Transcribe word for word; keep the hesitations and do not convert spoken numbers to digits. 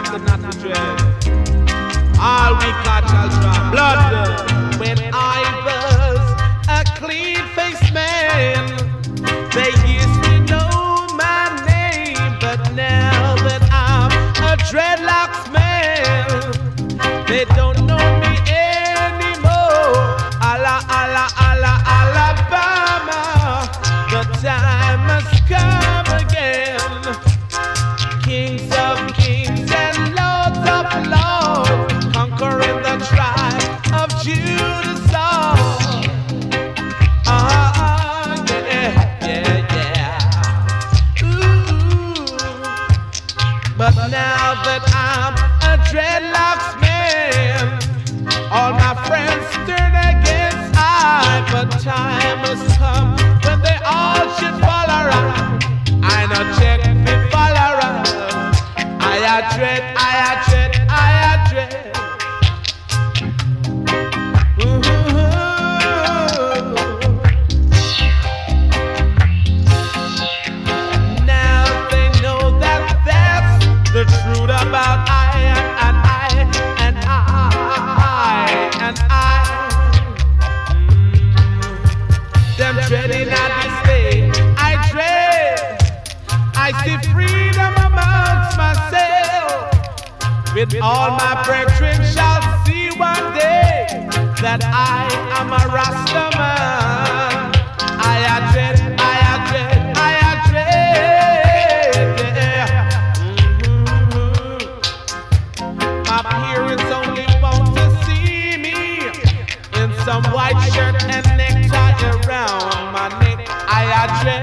have to not to dread. All we catch shall draw blood. When I was a clean-faced man, they used to know my name, but now that I'm a dreadlocks man, they don't know me anymore. Allah, Allah, Allah, Alabama, the time has come again. Kings of kings and lords of lords, conquering the tribe of Judah. Ah, yeah, yeah, yeah. Ooh. But now that I'm a dreadlocks man, all my friends turn against I. But time has come when they all should fall around. I not check me fall around. I a dread, I a dread, I a dread. Ooh. Now they know that that's the truth about I and I and I and I. Mm. Them dreading at this day, I dread. I see freedom amongst myself. With all my brethren shall see one day that I am a Rasta man. I a dread, I a dread, I a dread. Yeah. Mm-hmm. My parents only want to see me in some white shirt and necktie around my neck. I a dread.